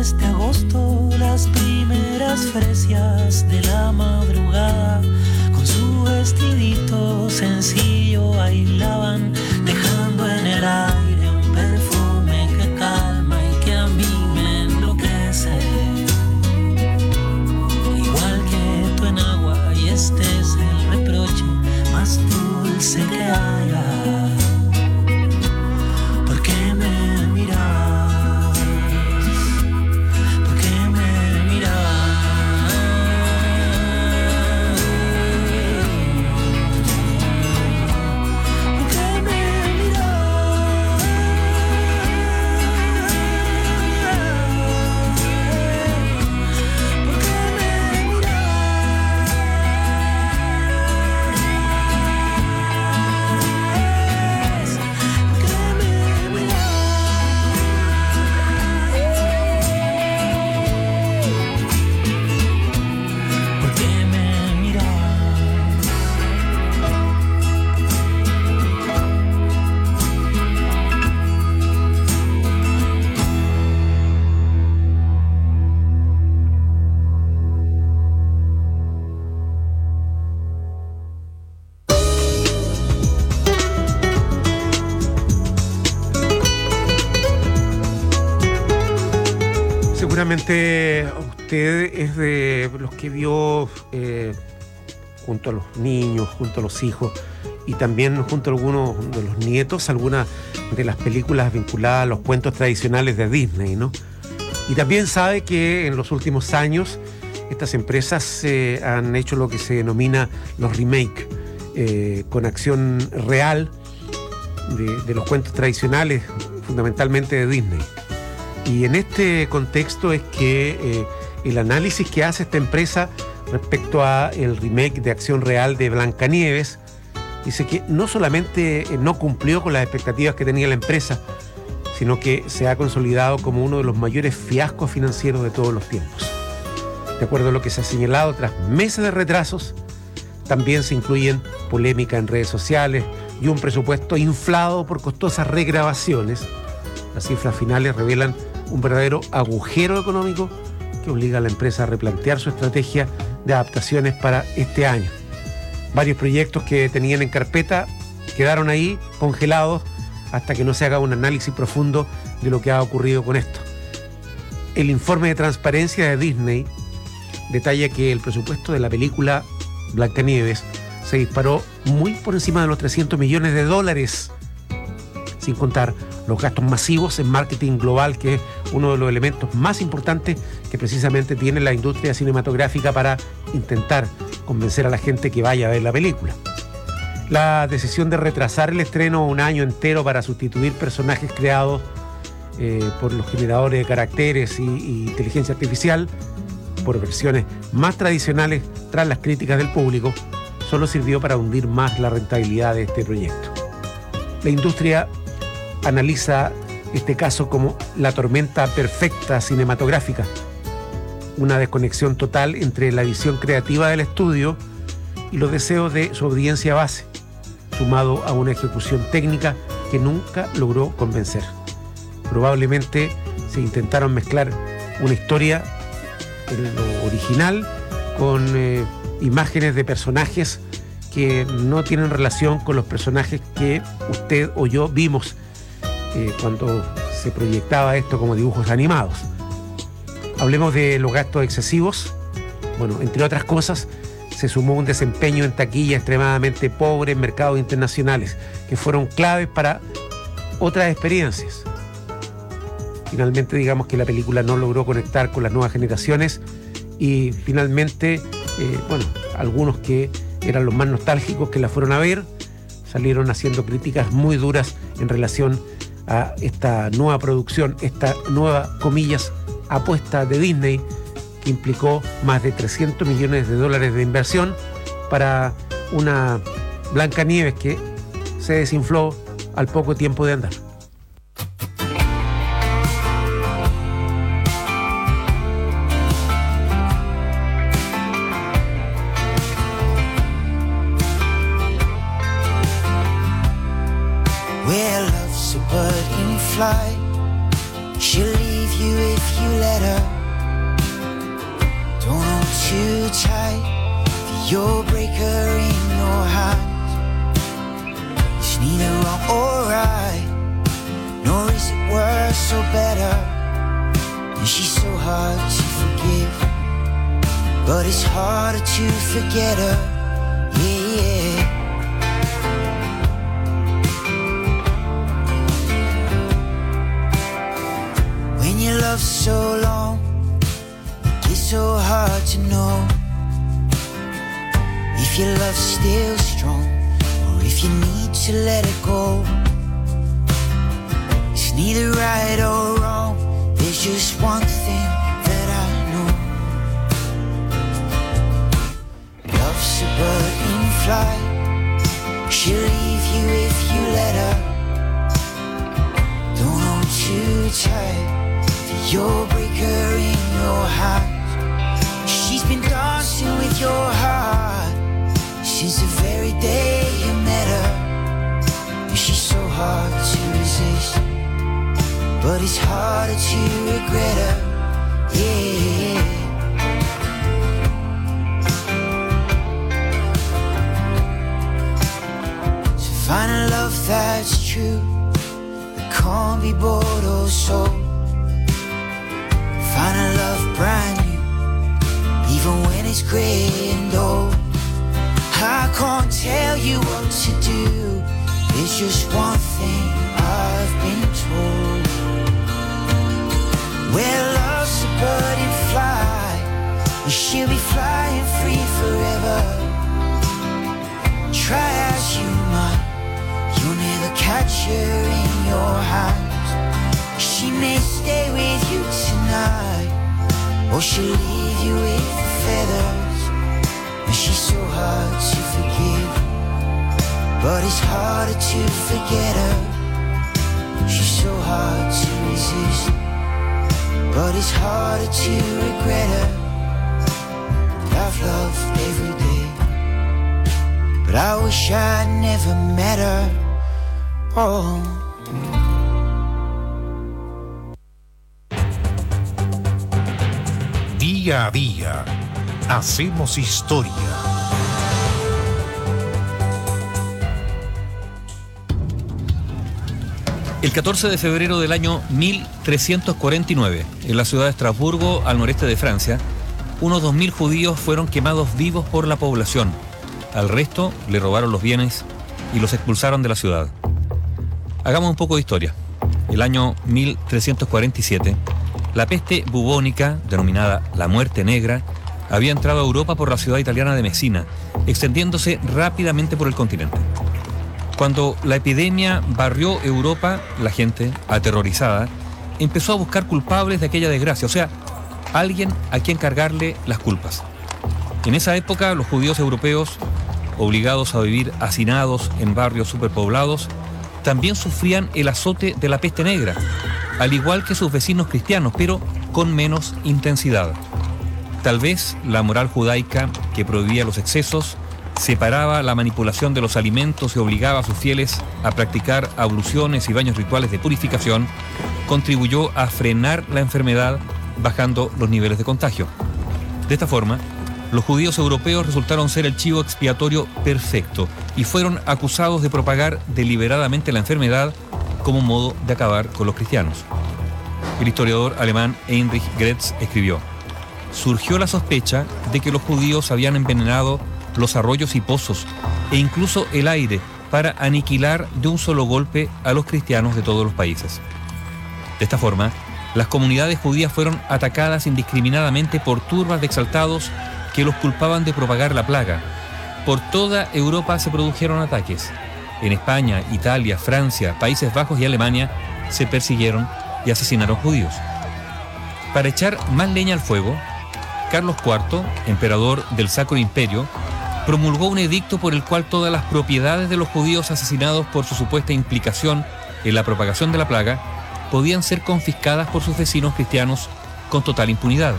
mes de agosto, las primeras fresias de la madrugada, con su vestidito sencillo bailaban, dejando en el aire un perfume que calma y que a mí me enloquece. Igual que tú en agua, y este es el reproche más dulce que haya. ¿Por qué me miras? ¿Por qué me miras? ¿Por qué me miras? ¿Por qué me miras? ¿Por qué me miras? Seguramente usted es de los que vio junto a los niños, junto a los hijos y también junto a algunos de los nietos, algunas de las películas vinculadas a los cuentos tradicionales de Disney, ¿no? Y también sabe que en los últimos años estas empresas han hecho lo que se denomina los remake, con acción real de los cuentos tradicionales, fundamentalmente de Disney. Y en este contexto es que el análisis que hace esta empresa respecto a el remake de acción real de Blancanieves dice que no solamente no cumplió con las expectativas que tenía la empresa, sino que se ha consolidado como uno de los mayores fiascos financieros de todos los tiempos. De acuerdo a lo que se ha señalado, tras meses de retrasos, también se incluyen polémica en redes sociales y un presupuesto inflado por costosas regrabaciones. Las cifras finales revelan un verdadero agujero económico que obliga a la empresa a replantear su estrategia de adaptaciones para este año. Varios proyectos que tenían en carpeta quedaron ahí congelados hasta que no se haga un análisis profundo de lo que ha ocurrido con esto. El informe de transparencia de Disney detalla que el presupuesto de la película Blancanieves se disparó muy por encima de los $300 millones, sin contar los gastos masivos en marketing global, que es uno de los elementos más importantes que precisamente tiene la industria cinematográfica para intentar convencer a la gente que vaya a ver la película. La decisión de retrasar el estreno un año entero para sustituir personajes creados por los generadores de caracteres y inteligencia artificial por versiones más tradicionales tras las críticas del público solo sirvió para hundir más la rentabilidad de este proyecto. La industria analiza este caso como la tormenta perfecta cinematográfica, una desconexión total entre la visión creativa del estudio y los deseos de su audiencia base, sumado a una ejecución técnica que nunca logró convencer. Probablemente se intentaron mezclar una historia en lo original con imágenes de personajes que no tienen relación con los personajes que usted o yo vimos cuando se proyectaba esto como dibujos animados. Hablemos de los gastos excesivos. Bueno, entre otras cosas, se sumó un desempeño en taquilla extremadamente pobre en mercados internacionales, que fueron claves para otras experiencias. Finalmente, digamos que la película no logró conectar con las nuevas generaciones y finalmente, algunos que eran los más nostálgicos que la fueron a ver, salieron haciendo críticas muy duras en relación a esta nueva producción, esta nueva, comillas, apuesta de Disney, que implicó más de $300 millones de inversión para una Blancanieves que se desinfló al poco tiempo de andar. Where love's a bird in flight, she'll leave you if you let her. Don't hold too tight, for you'll break her in your hands. It's neither wrong or right, nor is it worse or better. And she's so hard to forgive, but it's harder to forget her. Yeah, yeah. When you love so long, it gets so hard to know if your love's still strong, or if you need to let it go. It's neither right or wrong, there's just one thing that I know. Love's a bird in flight, she'll leave you if you let her. Don't hold too tight, you'll break her in your hands. She's been dancing with your heart since the very day you met her. And she's so hard to resist, but it's harder to regret her. Yeah. So find a love that's true, that can't be bought or sold. Find a love brand new, even when it's grey and old. I can't tell you what to do, there's just one thing I've been told. Well, love's a bird in flight, and she'll be flying free forever. Try as you might, you'll never catch her in your hands. She may stay with you tonight, or she'll leave you with the feathers. And she's so hard to forgive, but it's harder to forget her. She's so hard to resist, but it's harder to regret her. I've loved every day, but I wish I'd never met her. Oh. Día a día, hacemos historia. El 14 de febrero del año 1349, en la ciudad de Estrasburgo, al noreste de Francia, unos 2000 judíos fueron quemados vivos por la población. Al resto le robaron los bienes y los expulsaron de la ciudad. Hagamos un poco de historia. El año 1347, la peste bubónica, denominada la Muerte Negra, había entrado a Europa por la ciudad italiana de Messina, extendiéndose rápidamente por el continente. Cuando la epidemia barrió Europa, la gente, aterrorizada, empezó a buscar culpables de aquella desgracia, o sea, alguien a quien cargarle las culpas. En esa época, los judíos europeos, obligados a vivir hacinados en barrios superpoblados, también sufrían el azote de la peste negra, al igual que sus vecinos cristianos, pero con menos intensidad. Tal vez la moral judaica, que prohibía los excesos, separaba la manipulación de los alimentos y obligaba a sus fieles a practicar abluciones y baños rituales de purificación, contribuyó a frenar la enfermedad, bajando los niveles de contagio. De esta forma, los judíos europeos resultaron ser el chivo expiatorio perfecto y fueron acusados de propagar deliberadamente la enfermedad como modo de acabar con los cristianos. El historiador alemán Heinrich Gretz escribió: surgió la sospecha de que los judíos habían envenenado los arroyos y pozos, e incluso el aire, para aniquilar de un solo golpe a los cristianos de todos los países. De esta forma, las comunidades judías fueron atacadas indiscriminadamente por turbas de exaltados que los culpaban de propagar la plaga. Por toda Europa se produjeron ataques. En España, Italia, Francia, Países Bajos y Alemania se persiguieron y asesinaron judíos. Para echar más leña al fuego, Carlos IV, emperador del Sacro Imperio, promulgó un edicto por el cual todas las propiedades de los judíos asesinados por su supuesta implicación en la propagación de la plaga podían ser confiscadas por sus vecinos cristianos con total impunidad.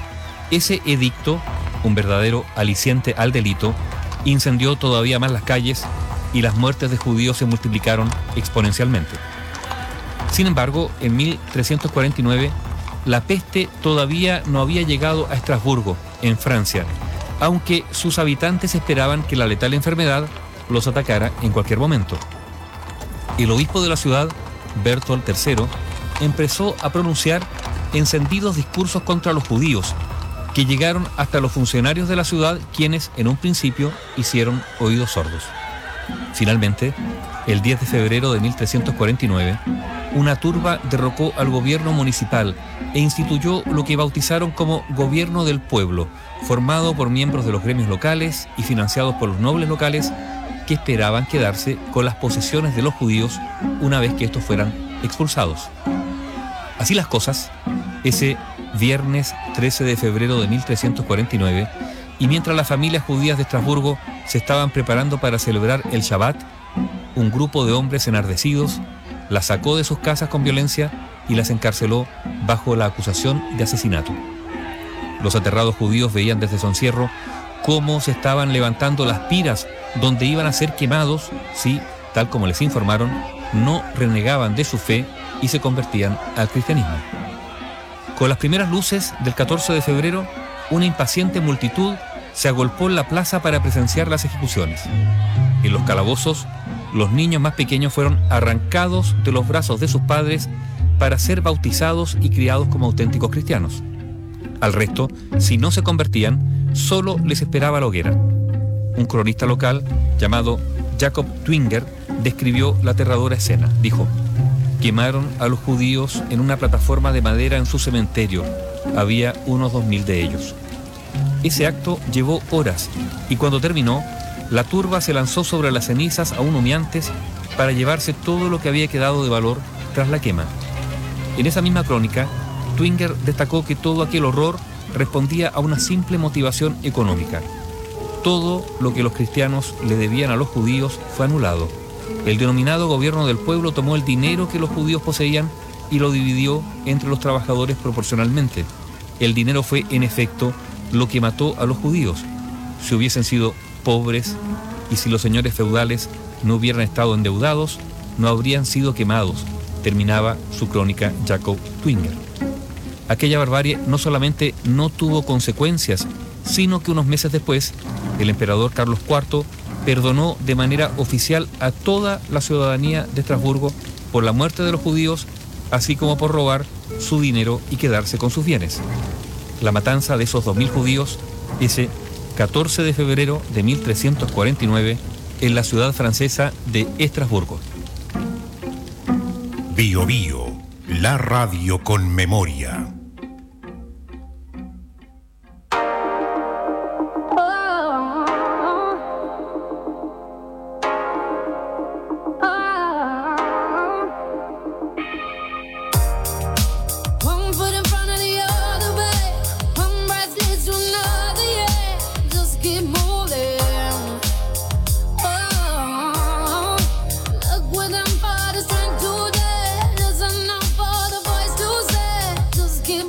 Ese edicto, un verdadero aliciente al delito, incendió todavía más las calles y las muertes de judíos se multiplicaron exponencialmente. Sin embargo, en 1349, la peste todavía no había llegado a Estrasburgo, en Francia, aunque sus habitantes esperaban que la letal enfermedad los atacara en cualquier momento. El obispo de la ciudad, Berthold III, empezó a pronunciar encendidos discursos contra los judíos, que llegaron hasta los funcionarios de la ciudad, quienes en un principio hicieron oídos sordos. Finalmente, el 10 de febrero de 1349, una turba derrocó al gobierno municipal e instituyó lo que bautizaron como Gobierno del Pueblo, formado por miembros de los gremios locales y financiados por los nobles locales que esperaban quedarse con las posesiones de los judíos una vez que estos fueran expulsados. Así las cosas, ese viernes 13 de febrero de 1349, y mientras las familias judías de Estrasburgo se estaban preparando para celebrar el Shabbat, un grupo de hombres enardecidos las sacó de sus casas con violencia y las encarceló bajo la acusación de asesinato. Los aterrados judíos veían desde su encierro cómo se estaban levantando las piras donde iban a ser quemados si, tal como les informaron, no renegaban de su fe y se convertían al cristianismo. Con las primeras luces del 14 de febrero, una impaciente multitud se agolpó en la plaza para presenciar las ejecuciones. En los calabozos, los niños más pequeños fueron arrancados de los brazos de sus padres para ser bautizados y criados como auténticos cristianos. Al resto, si no se convertían, solo les esperaba la hoguera. Un cronista local, llamado Jacob Twinger, describió la aterradora escena. Dijo: quemaron a los judíos en una plataforma de madera en su cementerio. Había unos 2000 de ellos. Ese acto llevó horas y cuando terminó, la turba se lanzó sobre las cenizas aún humeantes para llevarse todo lo que había quedado de valor tras la quema. En esa misma crónica, Twinger destacó que todo aquel horror respondía a una simple motivación económica. Todo lo que los cristianos le debían a los judíos fue anulado. El denominado Gobierno del Pueblo tomó el dinero que los judíos poseían y lo dividió entre los trabajadores proporcionalmente. El dinero fue, en efecto, lo que mató a los judíos. Si hubiesen sido pobres y si los señores feudales no hubieran estado endeudados, no habrían sido quemados, terminaba su crónica Jacob Twinger. Aquella barbarie no solamente no tuvo consecuencias, sino que unos meses después, el emperador Carlos IV perdonó de manera oficial a toda la ciudadanía de Estrasburgo por la muerte de los judíos, así como por robar su dinero y quedarse con sus bienes. La matanza de esos 2000 judíos, ese 14 de febrero de 1349, en la ciudad francesa de Estrasburgo. Bio Bio, la radio con memoria. Keep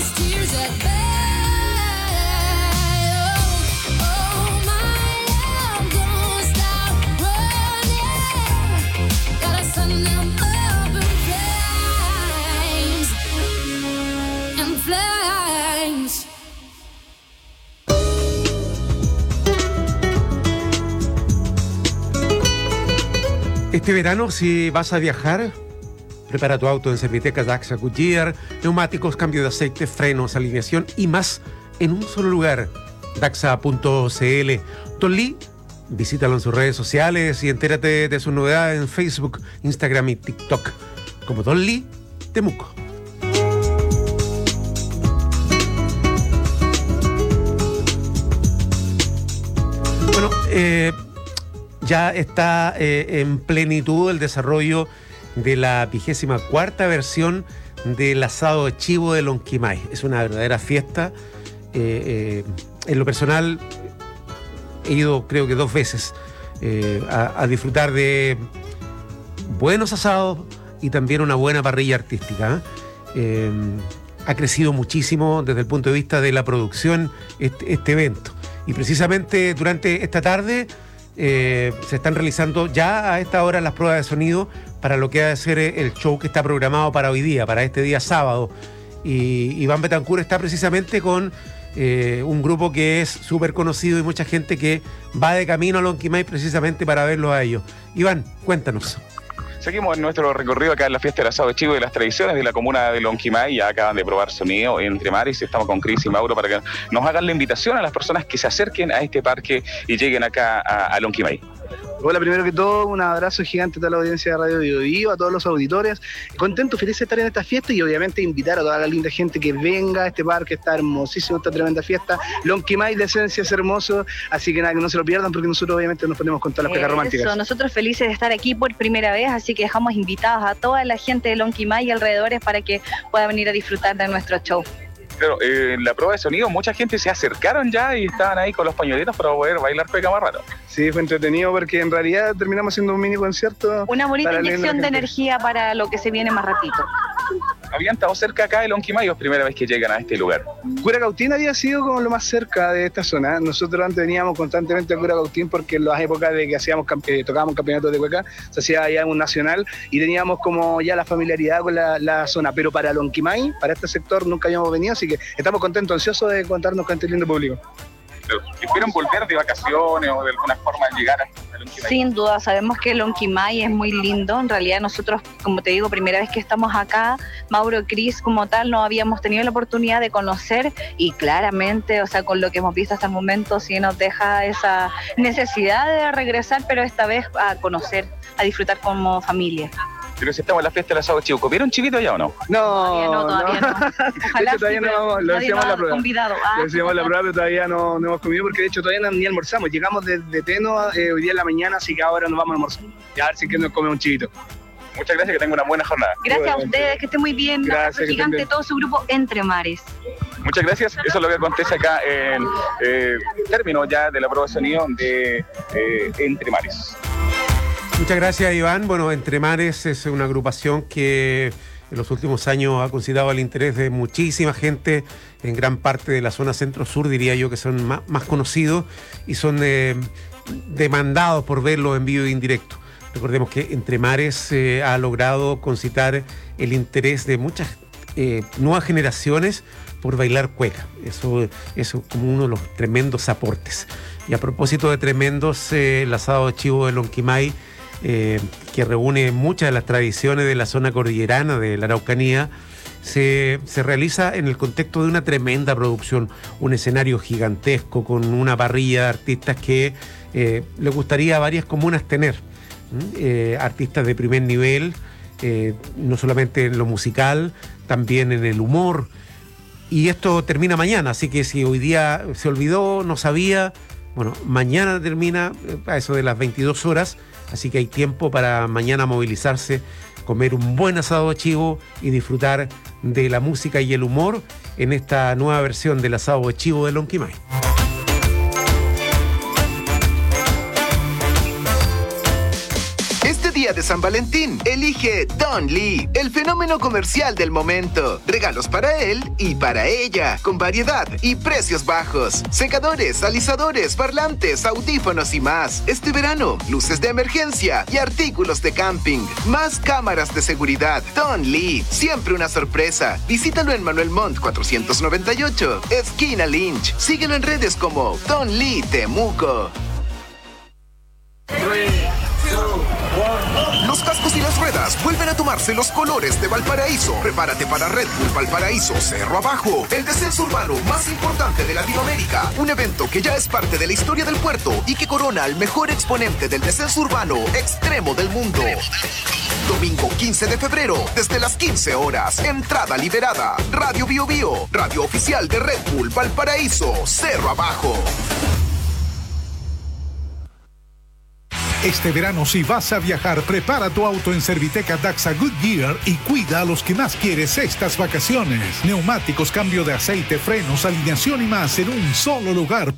those tears that bay. Oh, my love, don't stop running. Gotta send them up in flames. Este verano, si vas a viajar, prepara tu auto en Servitecas Daxa Goodyear, neumáticos, cambio de aceite, frenos, alineación y más en un solo lugar. Daxa.cl. Don Lee, visítalo en sus redes sociales y entérate de sus novedades en Facebook, Instagram y TikTok como Don Lee Temuco. Bueno, ya está en plenitud el desarrollo de la 24ª versión del asado de chivo de Lonquimay. Es una verdadera fiesta. En lo personal he ido creo que 2 veces a disfrutar de buenos asados y también una buena parrilla artística. Ha crecido muchísimo desde el punto de vista de la producción este evento. Y precisamente durante esta tarde se están realizando ya a esta hora las pruebas de sonido para lo que va a ser el show que está programado para hoy día, para este día sábado. Y Iván Betancourt está precisamente con un grupo que es súper conocido y mucha gente que va de camino a Lonquimay precisamente para verlo a ellos. Iván, cuéntanos. Seguimos en nuestro recorrido acá en la fiesta del asado de chivo y de las tradiciones de la comuna de Lonquimay. Ya acaban de probar sonido Entre Mares. Estamos con Cris y Mauro para que nos hagan la invitación a las personas que se acerquen a este parque y lleguen acá a Lonquimay. Hola, primero que todo, un abrazo gigante a toda la audiencia de Radio Bio Bio, a todos los auditores. Contento, feliz de estar en esta fiesta y obviamente invitar a toda la linda gente que venga a este parque. Está hermosísimo, esta tremenda fiesta. Lonquimay de esencia es hermoso, así que nada, que no se lo pierdan porque nosotros obviamente nos ponemos con todas las pecas románticas. Eso, nosotros felices de estar aquí por primera vez, así que dejamos invitados a toda la gente de Lonquimay y alrededores para que pueda venir a disfrutar de nuestro show. Claro, en la prueba de sonido mucha gente se acercaron ya y estaban ahí con los pañuelitos para poder bailar cueca más rato. Sí, fue entretenido porque en realidad terminamos haciendo un mini concierto. Una bonita inyección de energía para lo que se viene más ratito. ¿Habían estado cerca acá de Lonquimay o es primera vez que llegan a este lugar? Curacautín había sido como lo más cerca de esta zona. Nosotros antes veníamos constantemente a Curacautín porque en las épocas de que tocábamos campeonatos de cueca, se hacía ya un nacional y teníamos como ya la familiaridad con la zona. Pero para Lonquimay, para este sector, nunca habíamos venido, así que estamos contentos, ansiosos de contarnos con este lindo público. ¿Esperan volver de vacaciones o de alguna forma llegar a Lonquimay? Sin duda, sabemos que Lonquimay es muy lindo. En realidad nosotros, como te digo, primera vez que estamos acá, Mauro, Cris, como tal, no habíamos tenido la oportunidad de conocer y claramente, o sea, con lo que hemos visto hasta el momento, sí nos deja esa necesidad de regresar, pero esta vez a conocer, a disfrutar como familia. Pero si estamos en la fiesta del asado de chivo, ¿comieron chivito ya o no? Todavía no. Ojalá todavía sí, no, lo decíamos en la prueba. Convidado. Lo decíamos en la prueba, pero todavía no hemos comido porque de hecho todavía ni almorzamos. Llegamos de Teno hoy día en la mañana, así que ahora nos vamos a almorzar. Y a ver si es que nos come un chivito. Muchas gracias, que tengan una buena jornada. Gracias a ustedes, que estén muy bien. Un abrazo gigante, todo su grupo Entre Mares. Muchas gracias, eso es lo que acontece acá en término ya de la prueba de sonido de Entre Mares. Muchas gracias, Iván. Bueno, Entre Mares es una agrupación que en los últimos años ha considerado el interés de muchísima gente en gran parte de la zona centro-sur, diría yo, que son más conocidos y son demandados por verlo en vivo e indirecto. Recordemos que Entre Mares ha logrado concitar el interés de muchas nuevas generaciones por bailar cueca. Eso es como uno de los tremendos aportes. Y a propósito de tremendos, el asado de chivo de Lonquimay, que reúne muchas de las tradiciones de la zona cordillerana de la Araucanía, se realiza en el contexto de una tremenda producción, un escenario gigantesco con una parrilla de artistas que le gustaría a varias comunas tener. Artistas de primer nivel, no solamente en lo musical, también en el humor. Y esto termina mañana, así que si hoy día se olvidó, no sabía, bueno, mañana termina a eso de las 22 horas, así que hay tiempo para mañana movilizarse, comer un buen asado de chivo y disfrutar de la música y el humor en esta nueva versión del asado de chivo de Lonquimay. día de San Valentín, elige Don Lee, el fenómeno comercial del momento. Regalos para él y para ella, con variedad y precios bajos. Secadores, alisadores, parlantes, audífonos y más. Este verano, luces de emergencia y artículos de camping. Más cámaras de seguridad. Don Lee, siempre una sorpresa. Visítalo en Manuel Montt 498, esquina Lynch. Síguelo en redes como Don Lee Temuco. Los cascos y las ruedas vuelven a tomarse los colores de Valparaíso. Prepárate para Red Bull Valparaíso Cerro Abajo, el descenso urbano más importante de Latinoamérica. Un evento que ya es parte de la historia del puerto y que corona al mejor exponente del descenso urbano extremo del mundo. Domingo 15 de febrero, desde las 15 horas. Entrada liberada. Radio Bio Bio, radio oficial de Red Bull Valparaíso Cerro Abajo. Este verano, si vas a viajar, prepara tu auto en Serviteca Daxa Goodyear y cuida a los que más quieres estas vacaciones. Neumáticos, cambio de aceite, frenos, alineación y más en un solo lugar.